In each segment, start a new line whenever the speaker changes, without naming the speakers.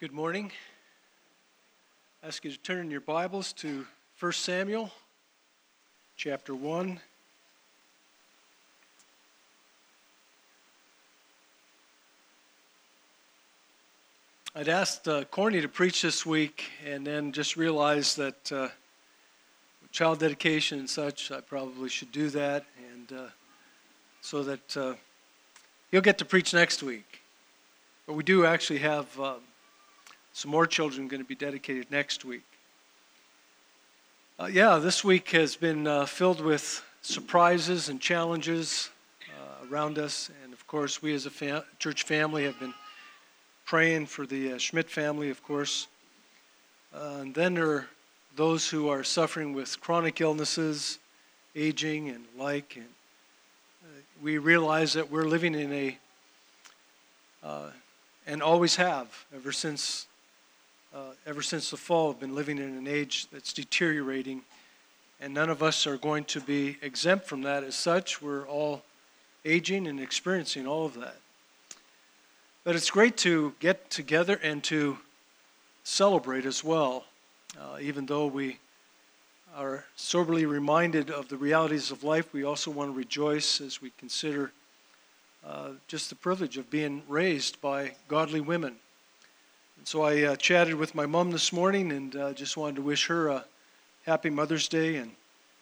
Good morning. I ask you to turn in your Bibles to 1 Samuel, chapter 1. I'd asked Corny to preach this week and then just realized that child dedication and such, I probably should do that, and so that he'll get to preach next week. But we do actually have some more children going to be dedicated next week. This week has been filled with surprises and challenges around us. And of course, we as a church family have been praying for the Schmidt family, of course. And then there are those who are suffering with chronic illnesses, aging and like. And we realize that we're living in and always have, ever since the fall, have been living in an age that's deteriorating, and none of us are going to be exempt from that as such. We're all aging and experiencing all of that. But it's great to get together and to celebrate as well, even though we are soberly reminded of the realities of life. We also want to rejoice as we consider just the privilege of being raised by godly women. And so I chatted with my mom this morning and just wanted to wish her a happy Mother's Day. And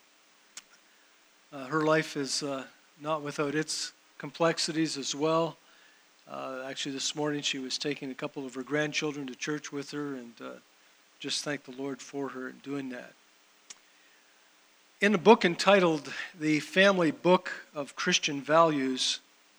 her life is not without its complexities as well. Actually, this morning she was taking a couple of her grandchildren to church with her, and just thank the Lord for her in doing that. In a book entitled The Family Book of Christian Values,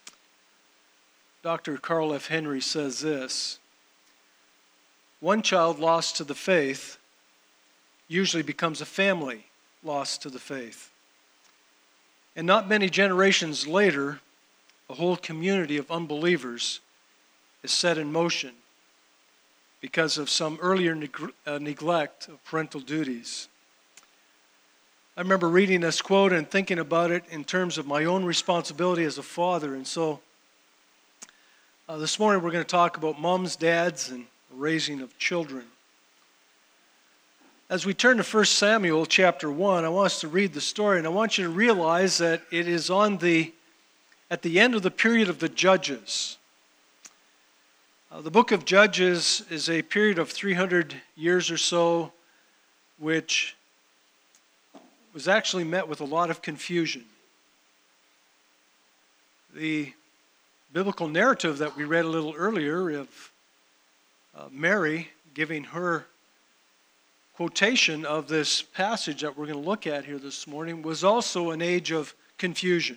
Dr. Carl F. Henry says this: one child lost to the faith usually becomes a family lost to the faith. And not many generations later, a whole community of unbelievers is set in motion because of some earlier neglect of parental duties. I remember reading this quote and thinking about it in terms of my own responsibility as a father. And so this morning we're going to talk about moms, dads, and raising of children. As we turn to 1 Samuel chapter 1, I want us to read the story, and I want you to realize that it is at the end of the period of the Judges. The book of Judges is a period of 300 years or so, which was actually met with a lot of confusion. The biblical narrative that we read a little earlier of Mary giving her quotation of this passage that we're going to look at here this morning was also an age of confusion.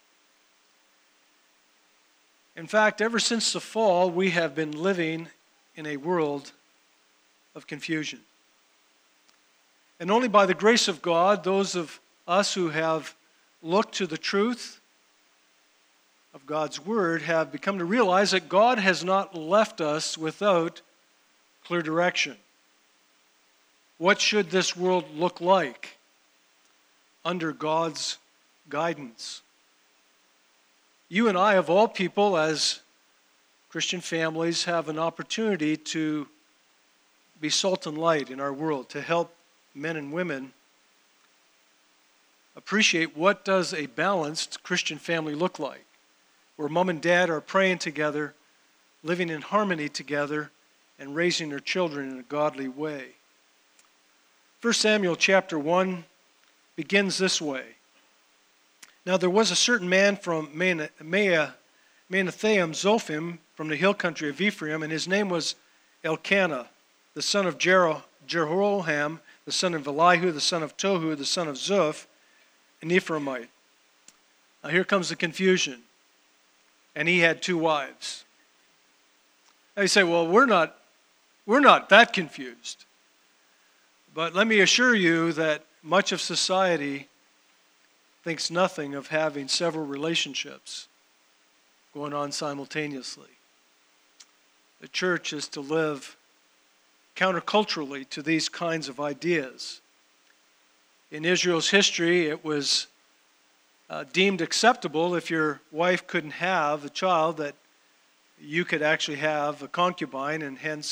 In fact, ever since the fall, we have been living in a world of confusion. And only by the grace of God, those of us who have looked to the truth of God's Word have become to realize that God has not left us without clear direction. What should this world look like under God's guidance? You and I, of all people, as Christian families, have an opportunity to be salt and light in our world, to help men and women appreciate what does a balanced Christian family look like, where mom and dad are praying together, living in harmony together, and raising their children in a godly way. 1 Samuel chapter 1 begins this way. Now there was a certain man from Manahaim Zophim from the hill country of Ephraim, and his name was Elkanah, the son of Jeroham, the son of Elihu, the son of Tohu, the son of Zuph, an Ephraimite. Now here comes the confusion. And he had 2 wives. Now you say, well, we're not that confused. But let me assure you that much of society thinks nothing of having several relationships going on simultaneously. The church is to live counterculturally to these kinds of ideas. In Israel's history, it was deemed acceptable if your wife couldn't have a child that you could actually have a concubine and hence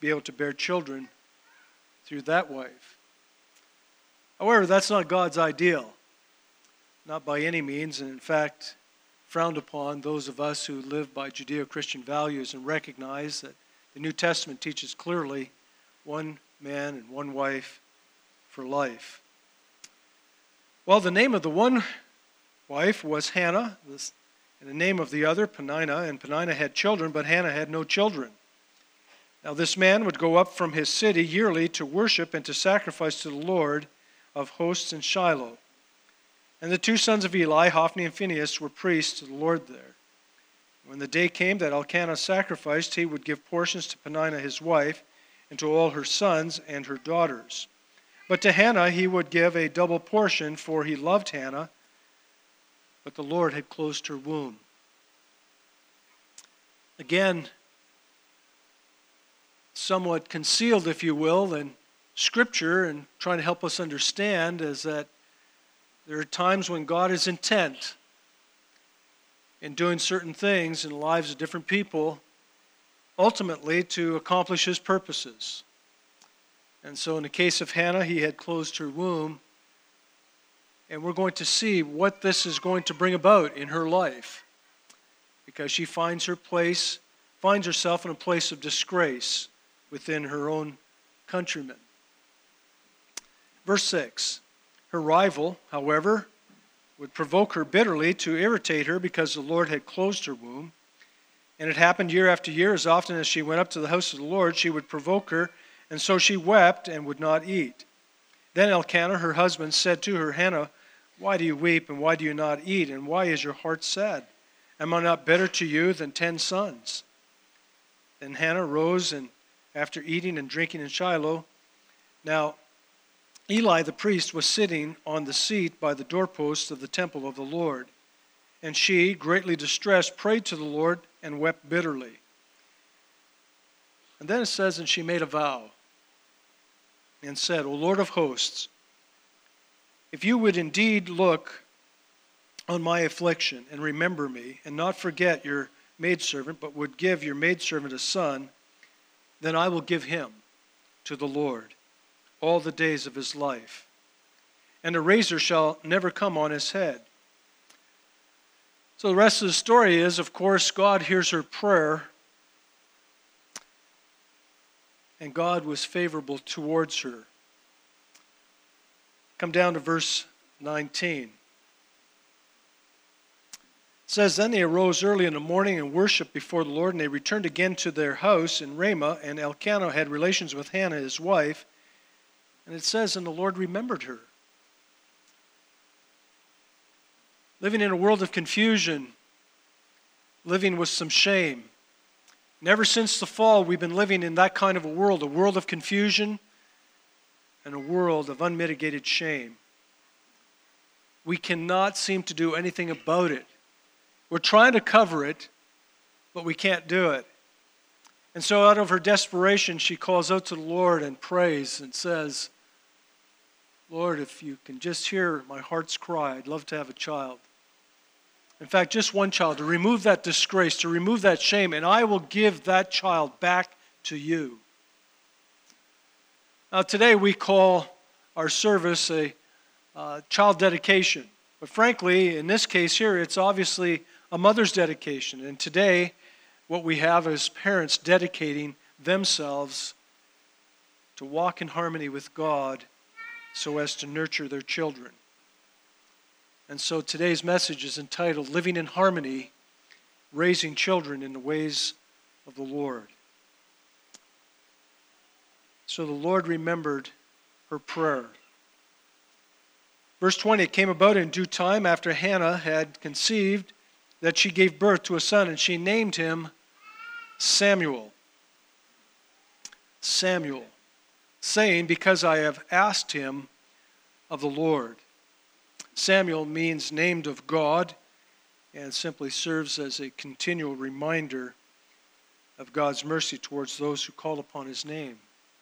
be able to bear children through that wife. However, that's not God's ideal, not by any means, and in fact, frowned upon those of us who live by Judeo-Christian values and recognize that the New Testament teaches clearly one man and one wife for life. Well, the name of the one wife was Hannah, and the name of the other, Peninnah, and Peninnah had children, but Hannah had no children. Now this man would go up from his city yearly to worship and to sacrifice to the Lord of hosts in Shiloh. And the two sons of Eli, Hophni and Phinehas, were priests to the Lord there. When the day came that Elkanah sacrificed, he would give portions to Peninnah his wife, and to all her sons and her daughters. But to Hannah he would give a double portion, for he loved Hannah, but the Lord had closed her womb. Again, somewhat concealed, if you will, in Scripture and trying to help us understand is that there are times when God is intent in doing certain things in the lives of different people, ultimately to accomplish His purposes. And so in the case of Hannah, He had closed her womb, and we're going to see what this is going to bring about in her life, because she finds herself in a place of disgrace within her own countrymen. Verse 6, her rival, however, would provoke her bitterly to irritate her because the Lord had closed her womb. And it happened year after year, as often as she went up to the house of the Lord, she would provoke her, and so she wept and would not eat. Then Elkanah, her husband, said to her, Hannah, why do you weep, and why do you not eat, and why is your heart sad? Am I not better to you than 10 sons? Then Hannah rose, and after eating and drinking in Shiloh, now Eli the priest was sitting on the seat by the doorpost of the temple of the Lord. And she, greatly distressed, prayed to the Lord and wept bitterly. And then it says, and she made a vow and said, O Lord of hosts, if you would indeed look on my affliction and remember me, and not forget your maidservant, but would give your maidservant a son, then I will give him to the Lord all the days of his life, and a razor shall never come on his head. So the rest of the story is, of course, God hears her prayer, and God was favorable towards her. Come down to verse 19. It says, Then they arose early in the morning and worshipped before the Lord, and they returned again to their house in Ramah, and Elkanah had relations with Hannah his wife. And it says, and the Lord remembered her. Living in a world of confusion, living with some shame. And ever since the fall, we've been living in that kind of a world of confusion and a world of unmitigated shame. We cannot seem to do anything about it. We're trying to cover it, but we can't do it. And so out of her desperation, she calls out to the Lord and prays and says, Lord, if you can just hear my heart's cry, I'd love to have a child. In fact, just one child, to remove that disgrace, to remove that shame, and I will give that child back to you. Now today we call our service a child dedication. But frankly, in this case here, it's obviously a mother's dedication. And today, what we have is parents dedicating themselves to walk in harmony with God so as to nurture their children. And so today's message is entitled, Living in Harmony, Raising Children in the Ways of the Lord. So the Lord remembered her prayer. Verse 20, it came about in due time after Hannah had conceived that she gave birth to a son, and she named him Samuel. Samuel, saying, because I have asked him of the Lord. Samuel means named of God and simply serves as a continual reminder of God's mercy towards those who call upon his name.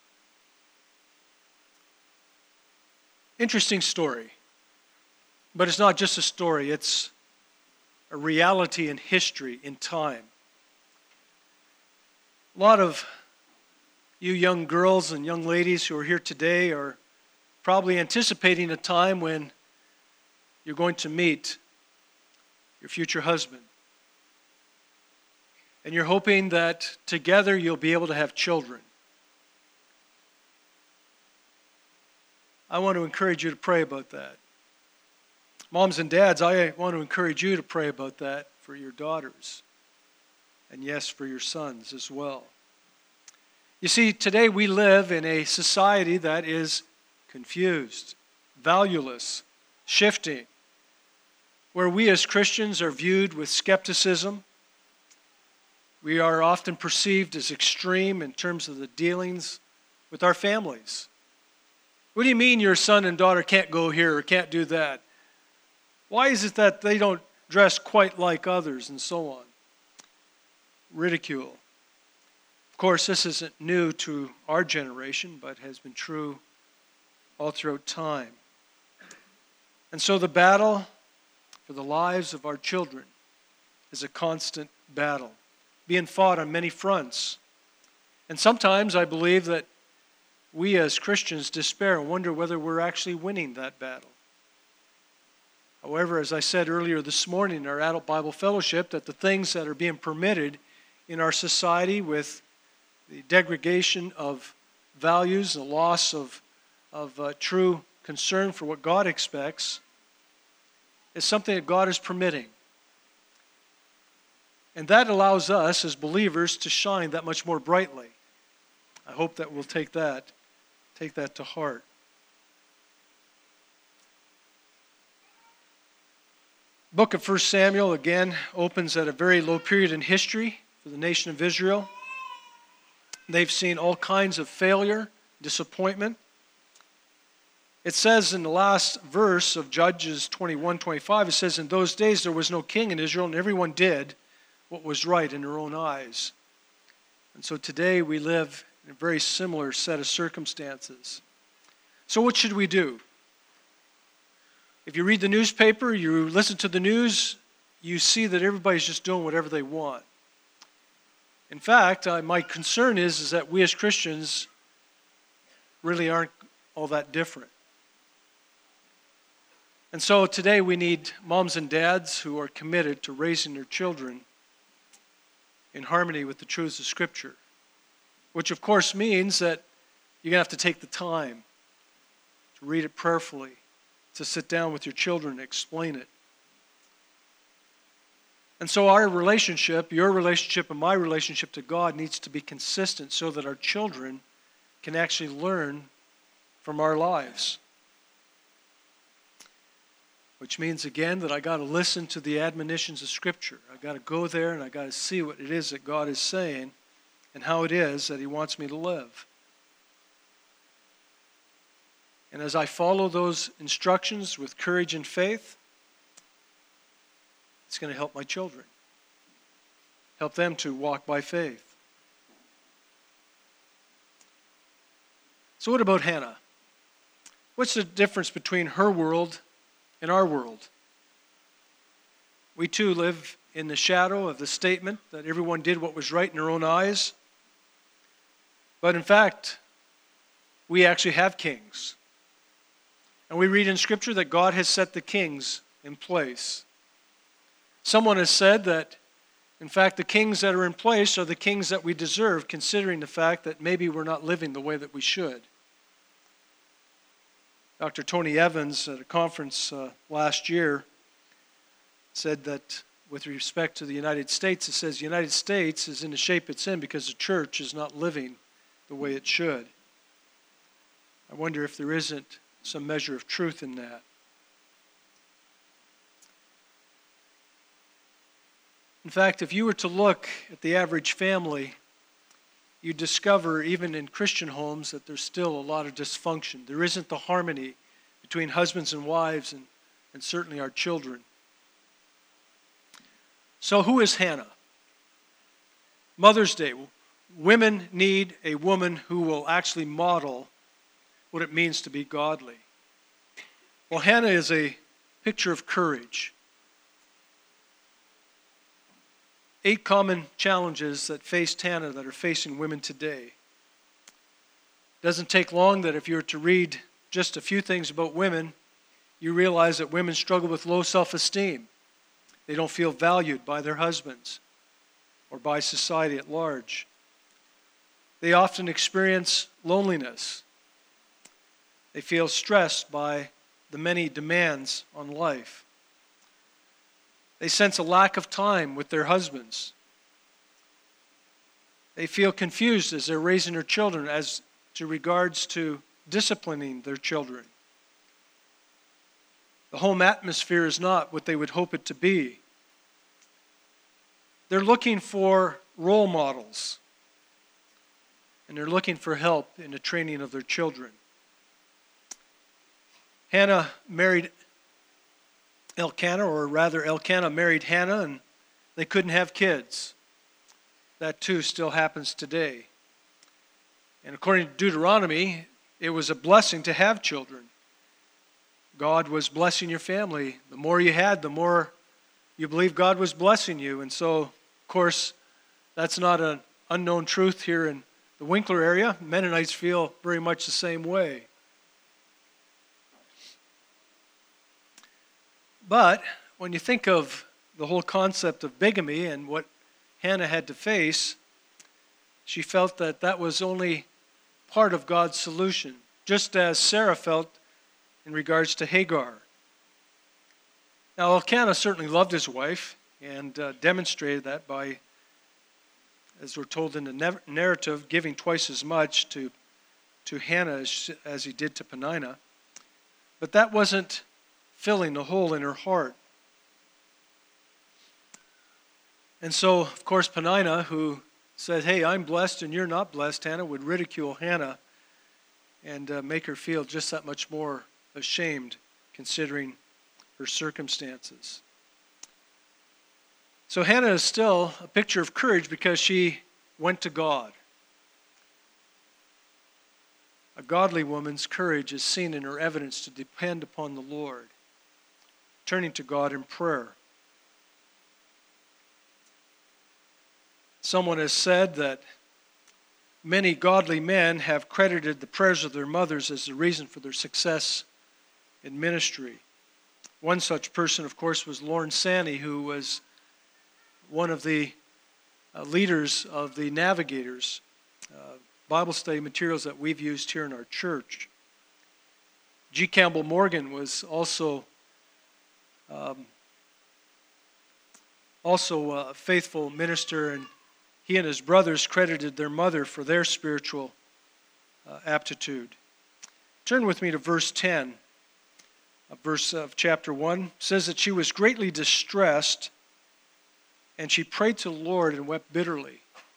Interesting story. But it's not just a story, it's a reality in history, in time. A lot of You young girls and young ladies who are here today are probably anticipating a time when you're going to meet your future husband. And you're hoping that together you'll be able to have children. I want to encourage you to pray about that. Moms and dads, I want to encourage you to pray about that for your daughters. And yes, for your sons as well. You see, today we live in a society that is confused, valueless, shifting, where we as Christians are viewed with skepticism. We are often perceived as extreme in terms of the dealings with our families. What do you mean your son and daughter can't go here or can't do that? Why is it that they don't dress quite like others and so on? Ridicule. Of course, this isn't new to our generation, but has been true all throughout time. And so the battle for the lives of our children is a constant battle, being fought on many fronts. And sometimes I believe that we as Christians despair and wonder whether we're actually winning that battle. However, as I said earlier this morning in our Adult Bible Fellowship, that the things that are being permitted in our society with the degradation of values, the loss of true concern for what God expects, is something that God is permitting. And that allows us as believers to shine that much more brightly. I hope that we'll take that to heart. The book of 1 Samuel, again, opens at a very low period in history for the nation of Israel. They've seen all kinds of failure, disappointment. It says in the last verse of Judges 21-25, it says, "In those days there was no king in Israel, and everyone did what was right in their own eyes." And so today we live in a very similar set of circumstances. So what should we do? If you read the newspaper, you listen to the news, you see that everybody's just doing whatever they want. In fact, my concern is that we as Christians really aren't all that different. And so today we need moms and dads who are committed to raising their children in harmony with the truths of Scripture, which of course means that you're going to have to take the time to read it prayerfully, to sit down with your children and explain it. And so our relationship, your relationship and my relationship to God needs to be consistent so that our children can actually learn from our lives. Which means, again, that I got to listen to the admonitions of Scripture. I got to go there and I got to see what it is that God is saying and how it is that He wants me to live. And as I follow those instructions with courage and faith, it's going to help my children. Help them to walk by faith. So what about Hannah? What's the difference between her world and our world? We too live in the shadow of the statement that everyone did what was right in their own eyes. But in fact, we actually have kings. And we read in Scripture that God has set the kings in place. Someone has said that, in fact, the kings that are in place are the kings that we deserve, considering the fact that maybe we're not living the way that we should. Dr. Tony Evans at a conference last year said that with respect to the United States, it says the United States is in the shape it's in because the church is not living the way it should. I wonder if there isn't some measure of truth in that. In fact, if you were to look at the average family, you discover, even in Christian homes, that there's still a lot of dysfunction. There isn't the harmony between husbands and wives and certainly our children. So who is Hannah? Mother's Day. Women need a woman who will actually model what it means to be godly. Well, Hannah is a picture of courage. 8 common challenges that faced Hannah that are facing women today. Doesn't take long that if you were to read just a few things about women, you realize that women struggle with low self-esteem. They don't feel valued by their husbands or by society at large. They often experience loneliness. They feel stressed by the many demands on life. They sense a lack of time with their husbands. They feel confused as they're raising their children as to regards to disciplining their children. The home atmosphere is not what they would hope it to be. They're looking for role models, and they're looking for help in the training of their children. Hannah married Elkanah, or rather Elkanah married Hannah, and they couldn't have kids. That too still happens today. And according to Deuteronomy, it was a blessing to have children. God was blessing your family. The more you had, the more you believed God was blessing you. And so, of course, that's not an unknown truth here in the Winkler area. Mennonites feel very much the same way. But when you think of the whole concept of bigamy and what Hannah had to face, she felt that that was only part of God's solution, just as Sarah felt in regards to Hagar. Now, Elkanah certainly loved his wife and demonstrated that by, as we're told in the narrative, giving twice as much to Hannah as he did to Peninnah. But that wasn't filling the hole in her heart. And so, of course, Peninnah, who said, hey, I'm blessed and you're not blessed, Hannah, would ridicule Hannah and make her feel just that much more ashamed considering her circumstances. So Hannah is still a picture of courage because she went to God. A godly woman's courage is seen in her evidence to depend upon the Lord, turning to God in prayer. Someone has said that many godly men have credited the prayers of their mothers as the reason for their success in ministry. One such person, of course, was Lorne Sanny, who was one of the leaders of the Navigators, Bible study materials that we've used here in our church. G. Campbell Morgan was also a faithful minister, and he and his brothers credited their mother for their spiritual aptitude. Turn with me to verse 10, a verse of chapter 1. It says that she was greatly distressed, and she prayed to the Lord and wept bitterly.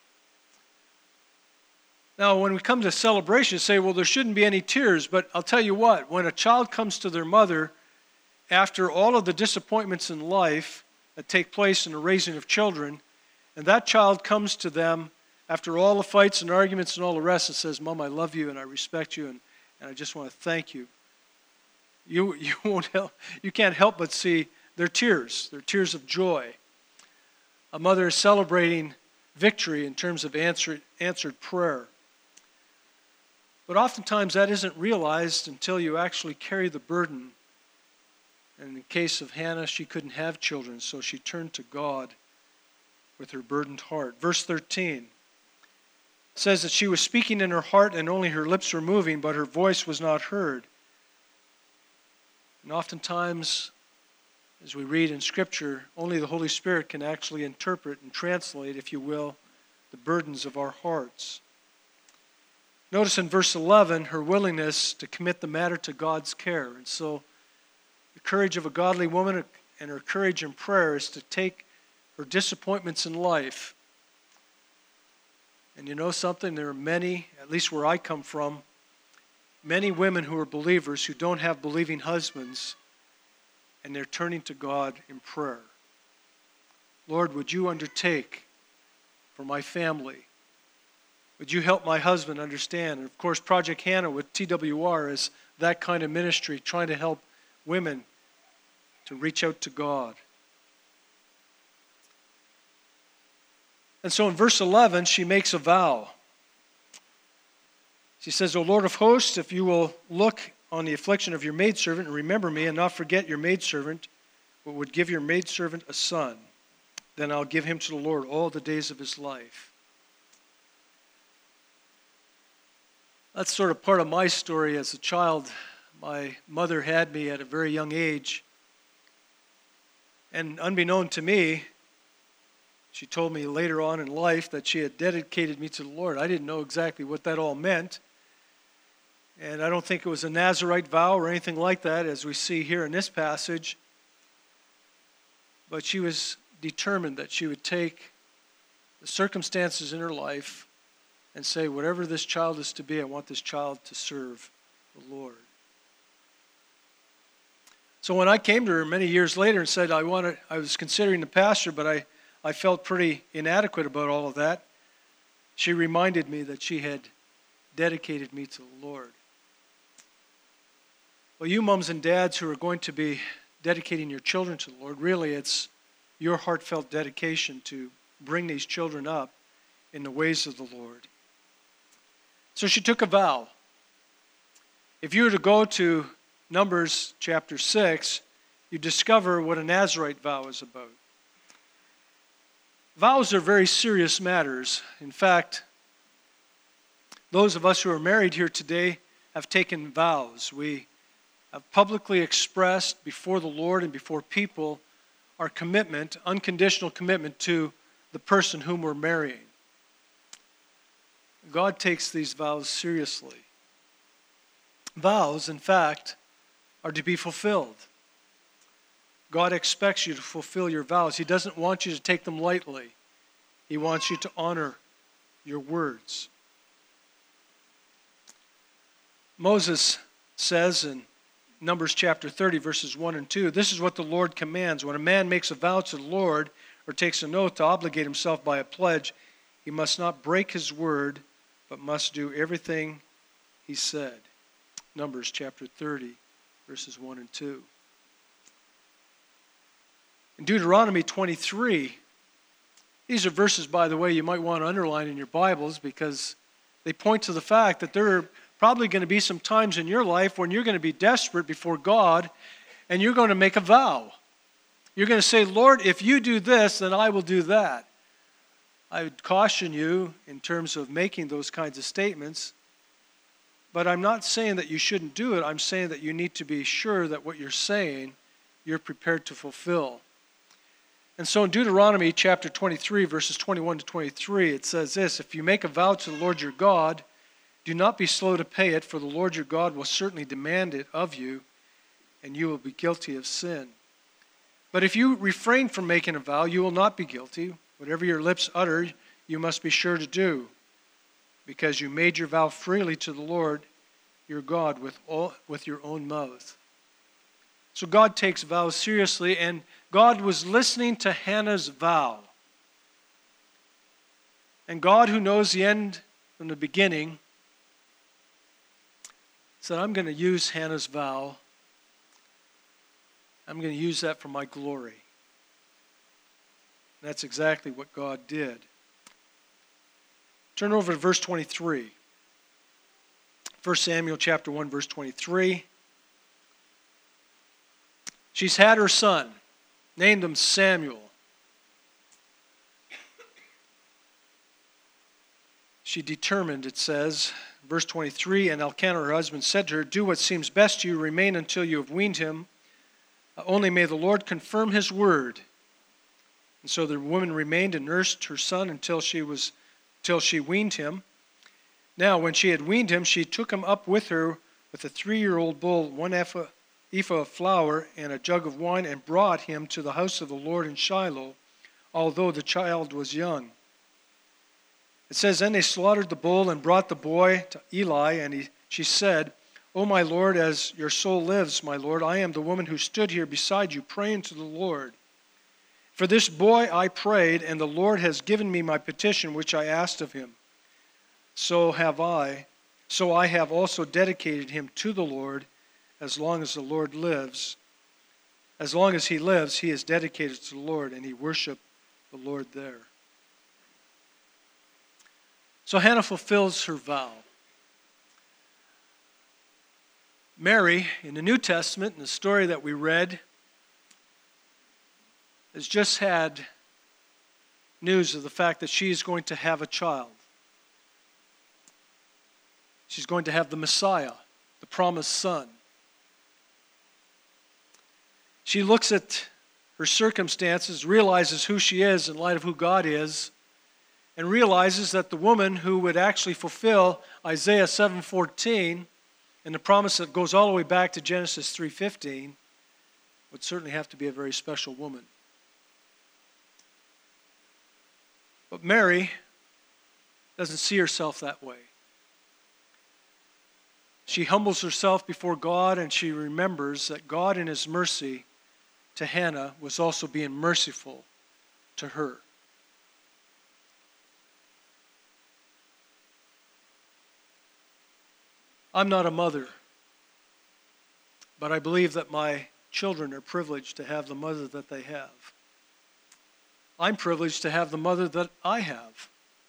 Now, when we come to celebration, say, well, there shouldn't be any tears, but I'll tell you what, when a child comes to their mother after all of the disappointments in life that take place in the raising of children, and that child comes to them after all the fights and arguments and all the rest and says, Mom, I love you and I respect you and I just want to thank you. You can't help but see their tears of joy. A mother is celebrating victory in terms of answered prayer. But oftentimes that isn't realized until you actually carry the burden. And in the case of Hannah, she couldn't have children, so she turned to God with her burdened heart. Verse 13 says that she was speaking in her heart and only her lips were moving, but her voice was not heard. And oftentimes, as we read in Scripture, only the Holy Spirit can actually interpret and translate, if you will, the burdens of our hearts. Notice in verse 11 her willingness to commit the matter to God's care. And so the courage of a godly woman and her courage in prayer is to take her disappointments in life. And you know something? There are many, at least where I come from, many women who are believers who don't have believing husbands, and they're turning to God in prayer. Lord, would you undertake for my family? Would you help my husband understand? And of course, Project Hannah with TWR is that kind of ministry, trying to help women to reach out to God. And so in verse 11, she makes a vow. She says, O Lord of hosts, if you will look on the affliction of your maidservant and remember me and not forget your maidservant, but would give your maidservant a son, then I'll give him to the Lord all the days of his life. That's sort of part of my story as a child. My mother had me at a very young age. And unbeknown to me, she told me later on in life that she had dedicated me to the Lord. I didn't know exactly what that all meant. And I don't think it was a Nazirite vow or anything like that, as we see here in this passage. But she was determined that she would take the circumstances in her life and say, whatever this child is to be, I want this child to serve the Lord. So when I came to her many years later and said I was considering the pastor, but I felt pretty inadequate about all of that, she reminded me that she had dedicated me to the Lord. Well, you mums and dads who are going to be dedicating your children to the Lord, really it's your heartfelt dedication to bring these children up in the ways of the Lord. So she took a vow. If you were to go to Numbers chapter 6, you discover what a Nazirite vow is about. Vows are very serious matters. In fact, those of us who are married here today have taken vows. We have publicly expressed before the Lord and before people our commitment, unconditional commitment to the person whom we're marrying. God takes these vows seriously. Vows, in fact, are to be fulfilled. God expects you to fulfill your vows. He doesn't want you to take them lightly. He wants you to honor your words. Moses says in Numbers chapter 30, verses 1 and 2, this is what the Lord commands. When a man makes a vow to the Lord or takes an oath to obligate himself by a pledge, he must not break his word, but must do everything he said. Numbers chapter 30, verses 1 and 2. In Deuteronomy 23, these are verses, by the way, you might want to underline in your Bibles because they point to the fact that there are probably going to be some times in your life when you're going to be desperate before God and you're going to make a vow. You're going to say, Lord, if you do this, then I will do that. I would caution you in terms of making those kinds of statements, but I'm not saying that you shouldn't do it. I'm saying that you need to be sure that what you're saying, you're prepared to fulfill. And so in Deuteronomy chapter 23, verses 21 to 23, it says this, if you make a vow to the Lord your God, do not be slow to pay it, for the Lord your God will certainly demand it of you, and you will be guilty of sin. But if you refrain from making a vow, you will not be guilty. Whatever your lips utter, you must be sure to do, because you made your vow freely to the Lord your God with your own mouth. So God takes vows seriously, and God was listening to Hannah's vow. And God, who knows the end from the beginning, said, I'm going to use Hannah's vow. I'm going to use that for my glory. And that's exactly what God did. Turn over to verse 23. 1 Samuel chapter 1, verse 23. She's had her son, named him Samuel. She determined, it says, verse 23, and Elkanah, her husband, said to her, do what seems best to you, remain until you have weaned him. Only may the Lord confirm his word. And so the woman remained and nursed her son until she weaned him. Now, when she had weaned him, she took him up with her with a 3-year-old bull, 1 ephah of flour, and a jug of wine, and brought him to the house of the Lord in Shiloh, although the child was young. It says, then they slaughtered the bull and brought the boy to Eli, and she said, O my Lord, as your soul lives, my Lord, I am the woman who stood here beside you, praying to the Lord. For this boy I prayed, and the Lord has given me my petition, which I asked of him. So I have also dedicated him to the Lord. As long as the Lord lives, as long as he lives, he is dedicated to the Lord, and he worshiped the Lord there. So Hannah fulfills her vow. Mary, in the New Testament, in the story that we read, has just had news of the fact that she is going to have a child. She's going to have the Messiah, the promised Son. She looks at her circumstances, realizes who she is in light of who God is, and realizes that the woman who would actually fulfill Isaiah 7:14 and the promise that goes all the way back to Genesis 3:15 would certainly have to be a very special woman. But Mary doesn't see herself that way. She humbles herself before God, and she remembers that God in His mercy to Hannah was also being merciful to her. I'm not a mother, but I believe that my children are privileged to have the mother that they have. I'm privileged to have the mother that I have.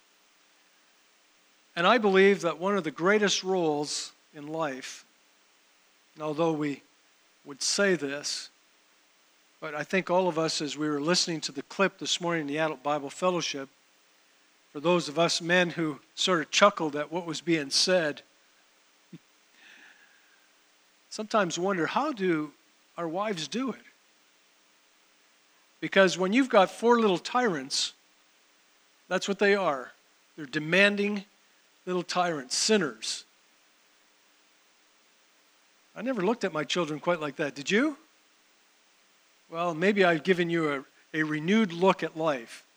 And I believe that one of the greatest roles in life, and although we would say this, but I think all of us, as we were listening to the clip this morning in the Adult Bible Fellowship, for those of us men who sort of chuckled at what was being said, sometimes wonder, how do our wives do it? Because when you've got four little tyrants, that's what they are. They're demanding little tyrants, sinners. I never looked at my children quite like that. Did you? Well, maybe I've given you a renewed look at life.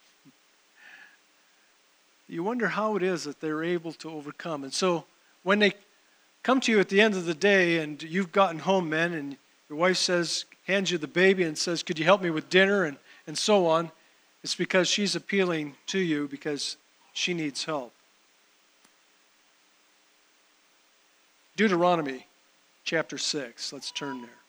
You wonder how it is that they're able to overcome. And so when they come to you at the end of the day and you've gotten home, men, and your wife hands you the baby and says, could you help me with dinner, and so on, it's because she's appealing to you because she needs help. Deuteronomy chapter 6. Let's turn there.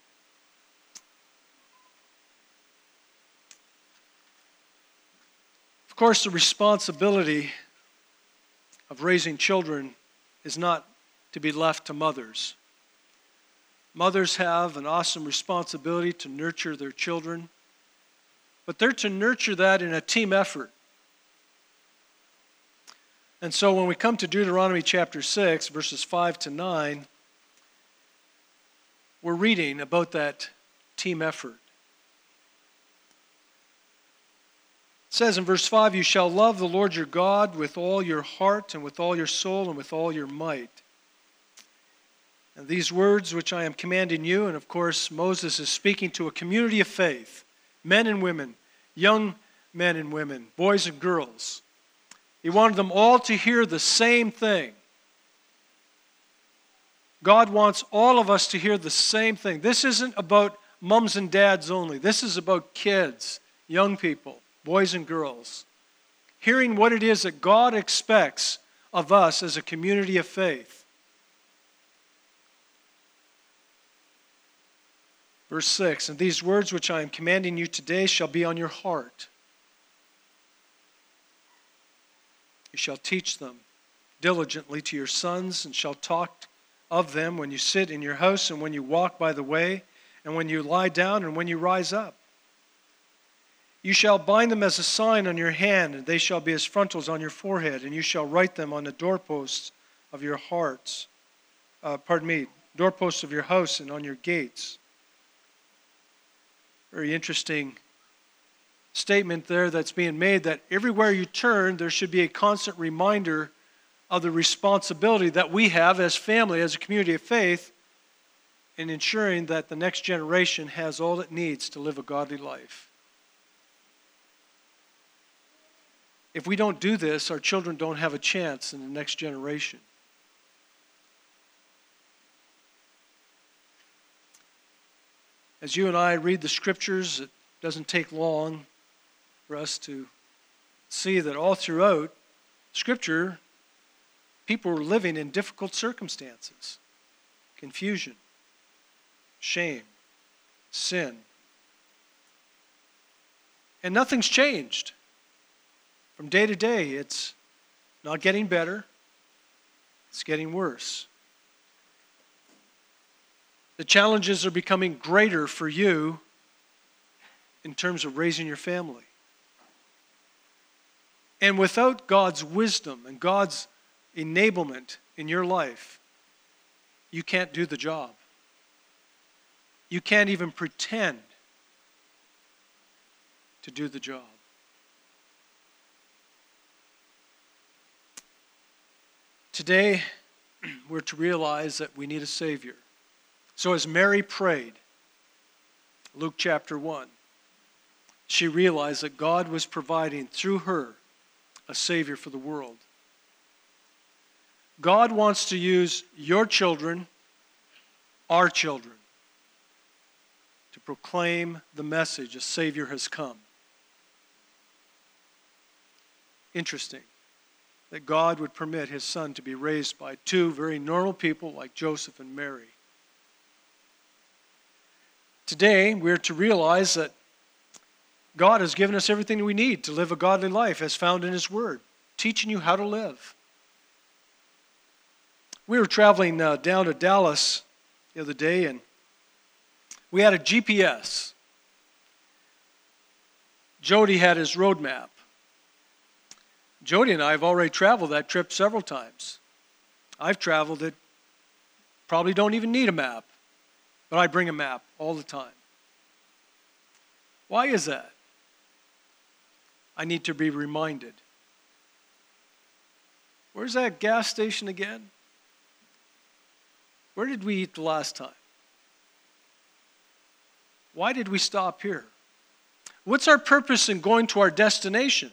Of course, the responsibility of raising children is not to be left to mothers. Mothers have an awesome responsibility to nurture their children, but they're to nurture that in a team effort. And so when we come to Deuteronomy chapter 6, verses 5 to 9, we're reading about that team effort. It says in verse 5, you shall love the Lord your God with all your heart and with all your soul and with all your might. And these words which I am commanding you, and of course Moses is speaking to a community of faith, men and women, young men and women, boys and girls. He wanted them all to hear the same thing. God wants all of us to hear the same thing. This isn't about moms and dads only. This is about kids, young people, boys and girls. Hearing what it is that God expects of us as a community of faith. Verse 6, and these words which I am commanding you today shall be on your heart. You shall teach them diligently to your sons, and shall talk of them when you sit in your house, and when you walk by the way, and when you lie down, and when you rise up. You shall bind them as a sign on your hand, and they shall be as frontals on your forehead, and you shall write them on the doorposts of your doorposts of your house and on your gates. Very interesting statement there that's being made, that everywhere you turn, there should be a constant reminder of the responsibility that we have as family, as a community of faith, in ensuring that the next generation has all it needs to live a godly life. If we don't do this, our children don't have a chance in the next generation. As you and I read the scriptures, it doesn't take long for us to see that all throughout Scripture, people were living in difficult circumstances, confusion, shame, sin. And nothing's changed. From day to day, it's not getting better, it's getting worse. The challenges are becoming greater for you in terms of raising your family. And without God's wisdom and God's enablement in your life, you can't do the job. You can't even pretend to do the job. Today, we're to realize that we need a Savior. So as Mary prayed, Luke chapter 1, she realized that God was providing through her a Savior for the world. God wants to use your children, our children, to proclaim the message a Savior has come. Interesting that God would permit his son to be raised by two very normal people like Joseph and Mary. Today, we're to realize that God has given us everything we need to live a godly life as found in his word, teaching you how to live. We were traveling down to Dallas the other day, and we had a GPS. Jody had his road map. Jody and I have already traveled that trip several times. I've traveled it, probably don't even need a map, but I bring a map all the time. Why is that? I need to be reminded. Where's that gas station again? Where did we eat the last time? Why did we stop here? What's our purpose in going to our destination?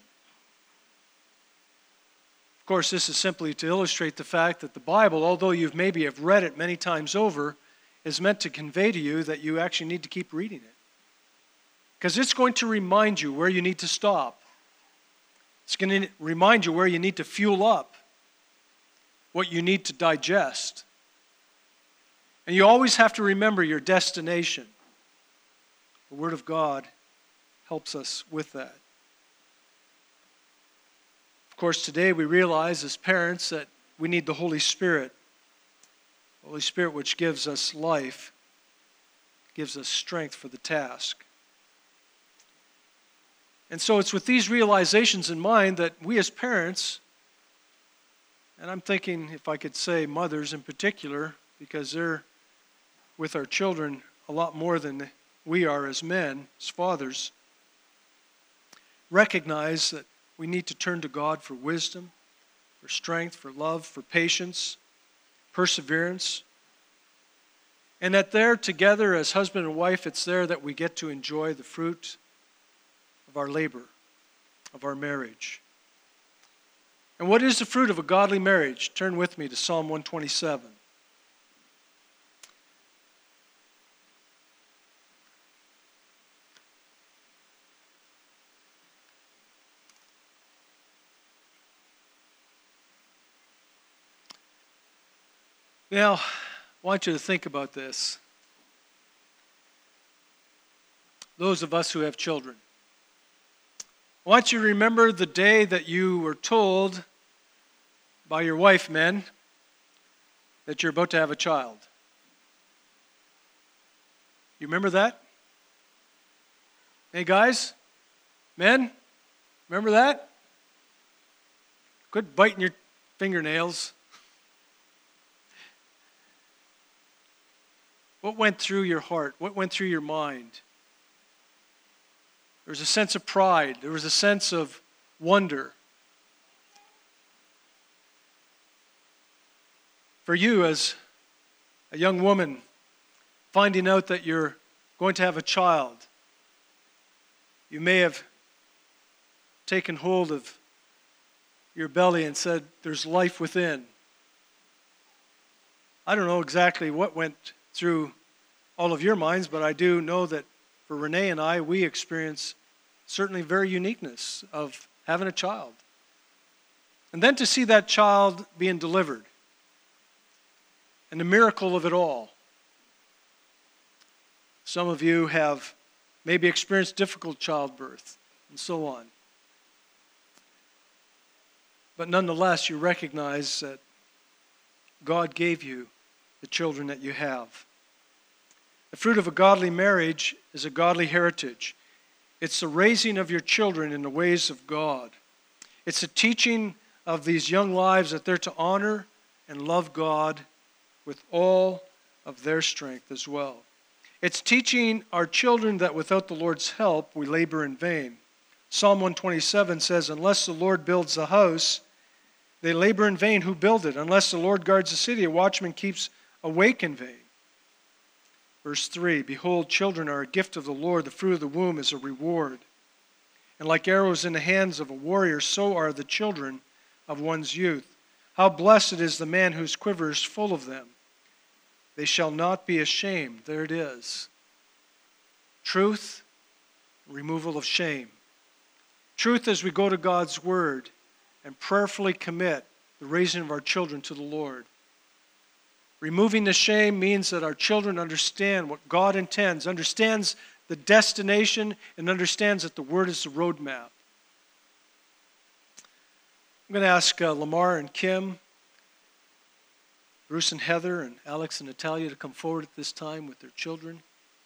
Of course, this is simply to illustrate the fact that the Bible, although you maybe have read it many times over, is meant to convey to you that you actually need to keep reading it. Because it's going to remind you where you need to stop. It's going to remind you where you need to fuel up, what you need to digest. And you always have to remember your destination. The Word of God helps us with that. Of course, today we realize as parents that we need the Holy Spirit. The Holy Spirit which gives us life, gives us strength for the task. And so it's with these realizations in mind that we as parents, and I'm thinking if I could say mothers in particular, because they're with our children a lot more than we are as men, as fathers, recognize that we need to turn to God for wisdom, for strength, for love, for patience, perseverance. And that there together as husband and wife, it's there that we get to enjoy the fruit of our labor, of our marriage. And what is the fruit of a godly marriage? Turn with me to Psalm 127. Now, I want you to think about this. Those of us who have children. I want you to remember the day that you were told by your wife, men, that you're about to have a child. You remember that? Hey guys, men, remember that? Quit biting your fingernails. What went through your heart? What went through your mind? There was a sense of pride. There was a sense of wonder. For you as a young woman, finding out that you're going to have a child, you may have taken hold of your belly and said, there's life within. I don't know exactly what went through all of your minds, but I do know that for Renee and I, we experience certainly very uniqueness of having a child. And then to see that child being delivered, and the miracle of it all. Some of you have maybe experienced difficult childbirth, and so on. But nonetheless, you recognize that God gave you the children that you have. The fruit of a godly marriage is a godly heritage. It's the raising of your children in the ways of God. It's the teaching of these young lives that they're to honor and love God with all of their strength as well. It's teaching our children that without the Lord's help, we labor in vain. Psalm 127 says, unless the Lord builds the house, they labor in vain who build it. Unless the Lord guards the city, a watchman keeps awake in vain. Verse 3, behold, children are a gift of the Lord. The fruit of the womb is a reward. And like arrows in the hands of a warrior, so are the children of one's youth. How blessed is the man whose quiver is full of them. They shall not be ashamed. There it is. Truth, removal of shame. Truth as we go to God's word and prayerfully commit the raising of our children to the Lord. Removing the shame means that our children understand what God intends, understands the destination, and understands that the Word is the roadmap. I'm going to ask Lamar and Kim, Bruce and Heather, and Alex and Natalia to come forward at this time with their children.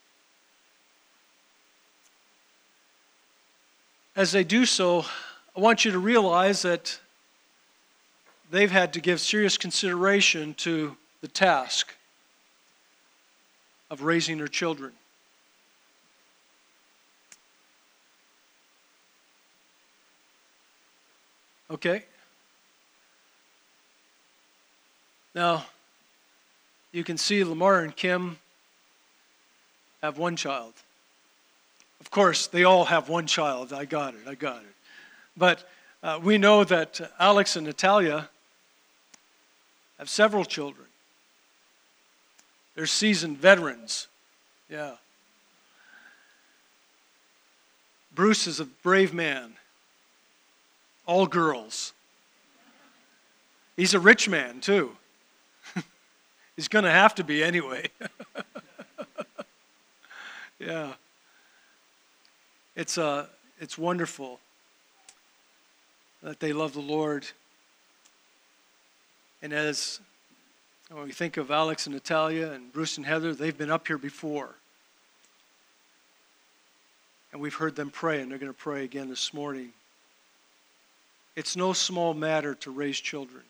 As they do so, I want you to realize that they've had to give serious consideration to the task of raising their children. Okay? Now, you can see Lamar and Kim have one child. Of course, they all have one child. I got it. But we know that Alex and Natalia have several children. They're seasoned veterans. Yeah. Bruce is a brave man. All girls. He's a rich man, too. He's going to have to be anyway. Yeah. It's wonderful that they love the Lord. And as when we think of Alex and Natalia and Bruce and Heather, they've been up here before. And we've heard them pray, and they're going to pray again this morning. It's no small matter to raise children.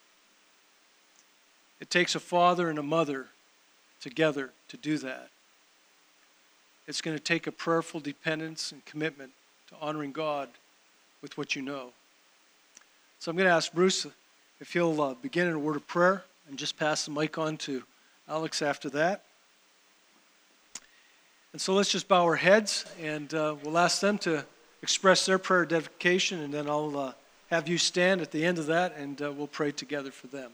It takes a father and a mother together to do that. It's going to take a prayerful dependence and commitment to honoring God with what you know. So I'm going to ask Bruce if he'll begin in a word of prayer and just pass the mic on to Alex after that. And so let's just bow our heads, and we'll ask them to express their prayer dedication, and then I'll have you stand at the end of that, and we'll pray together for them.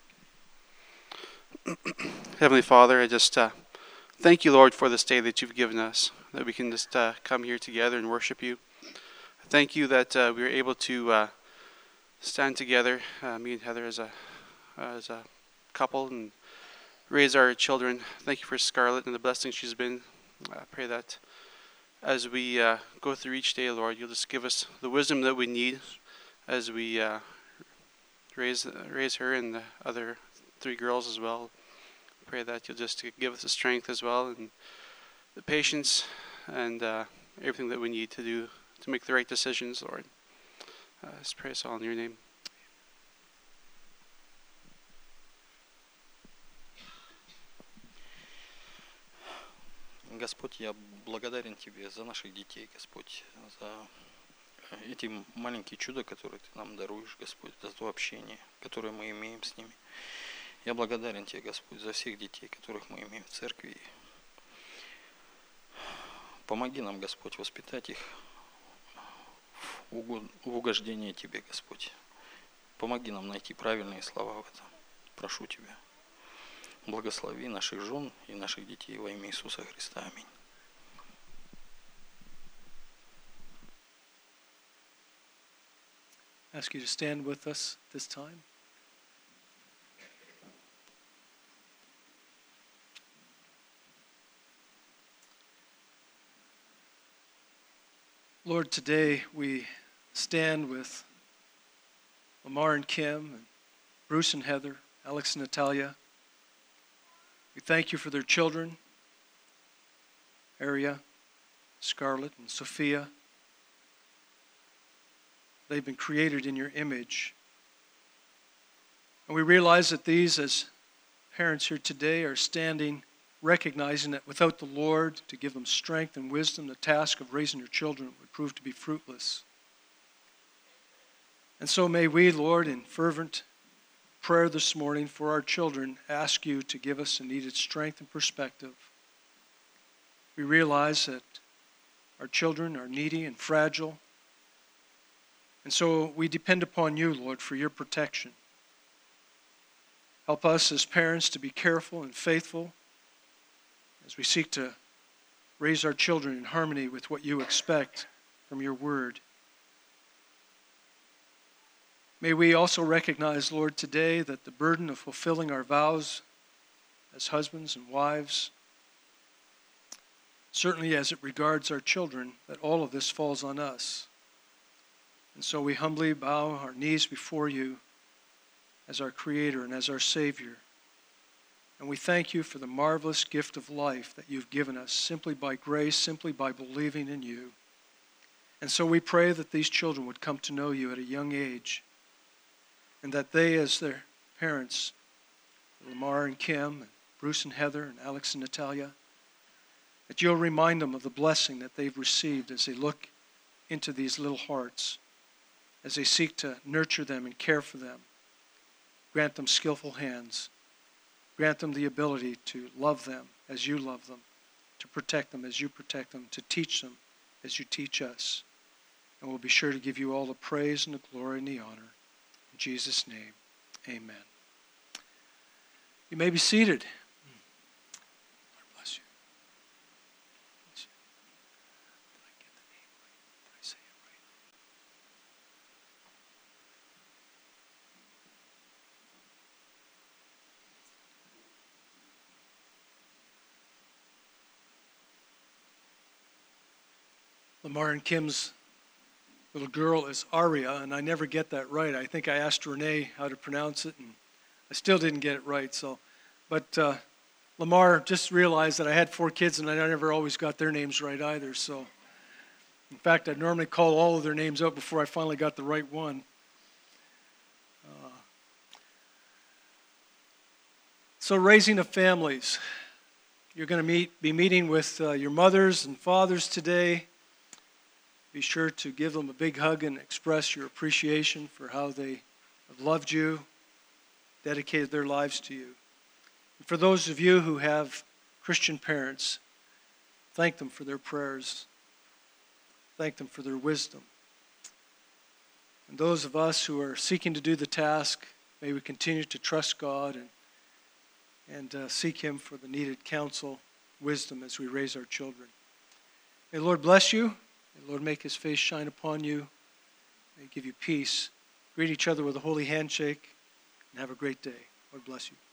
Heavenly Father, I just thank you, Lord, for this day that you've given us, that we can just come here together and worship you. I thank you that we were able to stand together, me and Heather as a couple, and raise our children. Thank you for Scarlett and the blessing she's been. I pray that as we go through each day, Lord, you'll just give us the wisdom that we need as we raise her and the other 3 girls as well. Pray that you'll just give us the strength as well and the patience and everything that we need to do to make the right decisions, Lord. Just pray us all in your name.
Господь, я благодарен Тебе за наших детей, Господь, за эти маленькие чуда, которые Ты нам даруешь, Господь, за то общение, которое мы имеем с ними. Я благодарен Тебе, Господь, за всех детей, которых мы имеем в церкви. Помоги нам, Господь, воспитать их в угождение Тебе, Господь. Помоги нам найти правильные слова в этом. Прошу Тебя. Благослови наших жен и наших детей во имя Иисуса Христа. Аминь.
I ask you to stand with us this time. Lord, today we stand with Lamar and Kim, and Bruce and Heather, Alex and Natalia. We thank you for their children. Aria, Scarlett, and Sophia. They've been created in your image. And we realize that these, as parents here today, are standing, recognizing that without the Lord to give them strength and wisdom, the task of raising their children would prove to be fruitless. And so may we, Lord, in fervent prayer this morning for our children, ask you to give us the needed strength and perspective. We realize that our children are needy and fragile, and so we depend upon you, Lord, for your protection. Help us as parents to be careful and faithful as we seek to raise our children in harmony with what you expect from your word. May we also recognize, Lord, today that the burden of fulfilling our vows as husbands and wives, certainly as it regards our children, that all of this falls on us. And so we humbly bow our knees before you as our Creator and as our Savior. And we thank you for the marvelous gift of life that you've given us simply by grace, simply by believing in you. And so we pray that these children would come to know you at a young age, and that they, as their parents, Lamar and Kim, and Bruce and Heather, and Alex and Natalia, that you'll remind them of the blessing that they've received as they look into these little hearts, as they seek to nurture them and care for them. Grant them skillful hands. Grant them the ability to love them as you love them, to protect them as you protect them, to teach them as you teach us. And we'll be sure to give you all the praise and the glory and the honor. In Jesus' name, amen. You may be seated. Lord bless you. Bless you. Did I get the name right? Did I say it right? Lamar and Kim's little girl is Aria, and I never get that right. I think I asked Renee how to pronounce it, and I still didn't get it right. But Lamar just realized that I had 4 kids, and I never always got their names right either. So, in fact, I'd normally call all of their names out before I finally got the right one. So, raising of families. You're going to be meeting with your mothers and fathers today. Be sure to give them a big hug and express your appreciation for how they have loved you, dedicated their lives to you. And for those of you who have Christian parents, thank them for their prayers. Thank them for their wisdom. And those of us who are seeking to do the task, may we continue to trust God and seek Him for the needed counsel, wisdom as we raise our children. May the Lord bless you. May the Lord make His face shine upon you. May He give you peace. Greet each other with a holy handshake, and have a great day. Lord bless you.